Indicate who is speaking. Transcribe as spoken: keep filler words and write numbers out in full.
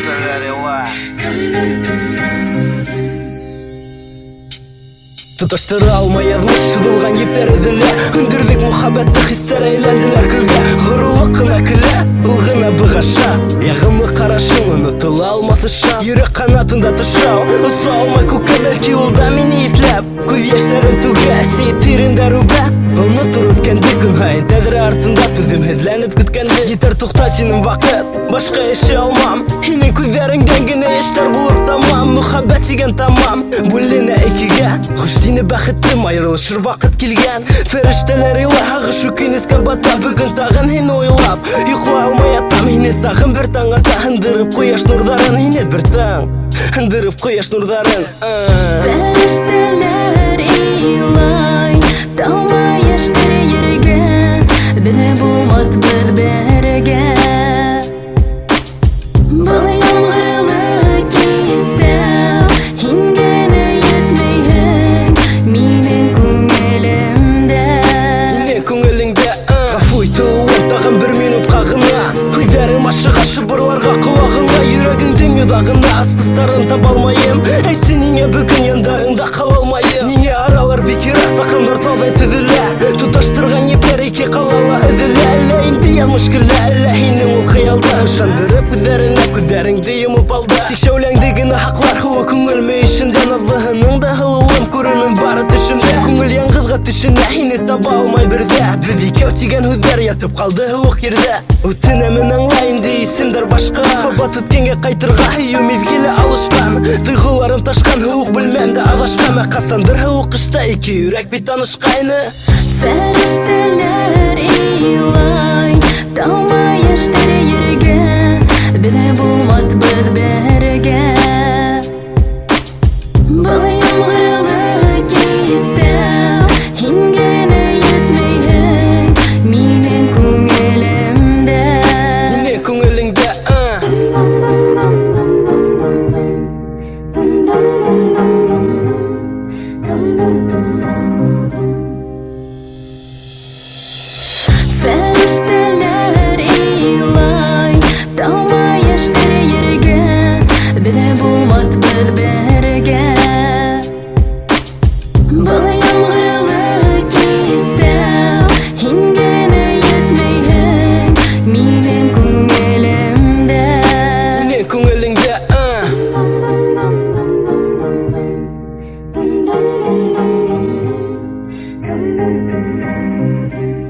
Speaker 1: Туташтыра алмай ярмыш шыдылған ептер өділі Үндірдік мұхаббетті хистер әйләнділер күлге Ғұрулық қына күлі, ұлғына бұғаша Яғымы қарашың ұнытыла алмасыша Юрек қанатында тұшау Ұса алмай көкке бәлки ұлда мені етләп Көз ештерін түге сейттеріндер үбә Ұнытыр өткенді күн хайын тәдірі артында Түзімхізләніп күткенді Етер тұқта сенің вақыт Башқа еші алмам Хинен көздеріңден гіне ештер болып тамам Мұхаббет деген тамам Бүліне екіге Құш сені бәхіттім айрылышыр вақыт келген Ферештелер илай ағышу күйнеске бата Бүгін тағын хені ойлап Ұйқылай алмай атам Хинет тағын бір таң ата Хындырып қояш нұрдарын Хинет бір таң Хындырып қояш нұрдарын
Speaker 2: Ферештелер илай Талмай ештері ерге Біне болмас біз берге Бұл ямғырлы кезде Хингені етмейін Менің көңілімде
Speaker 1: Менің көңіліңде Ғафуйты оңтағын бір минут қағына Көздерім ашыға шыбырларға құлағына Жүрегіңдің юдағына асқыстарын табалмайым Әй сеніңе бүгін яндарыңда қалалмайым Неге аралар бекерақ сақырымдар талдай түділі Тұташтырған ептер еке қалала үділі Әлейімді ялмыш күлі Әлейінің ол қиялдар Шандырып күдеріне күдеріңді еміп алды Тек шәуләңдігіні хақлар Хуы көңілмі ішінде Назлығының да ғылуын көрімін бары түшімде Көңіл яңғызға түшіне Хине таба алмай бірде Біз екеу теген хүдер ятып қалды хуық ерде Өтінемін аңлайын дейсімдер башқа Қабат өткенге қайтырға Үйі мезгелі алышқан Тұйғыларым ташқан хуық білмемді адашқан Мәк қасандыр хуық қышта Екі үрек бет танышқайны
Speaker 2: Ферештелер илай Талмай ештері ерге Біне болмас біз берге Бұл ямғырлы кезде Хингені етмейін Менің көңілімде
Speaker 1: Менің көңіліңде
Speaker 2: Ферештелер илай Талмай ештері ерге Біне болмас біз берге Бұл ямғырлы кезде Хингені етмейін Менің көңілімде
Speaker 1: Менің көңіліңде
Speaker 3: Dum dum dum dum dum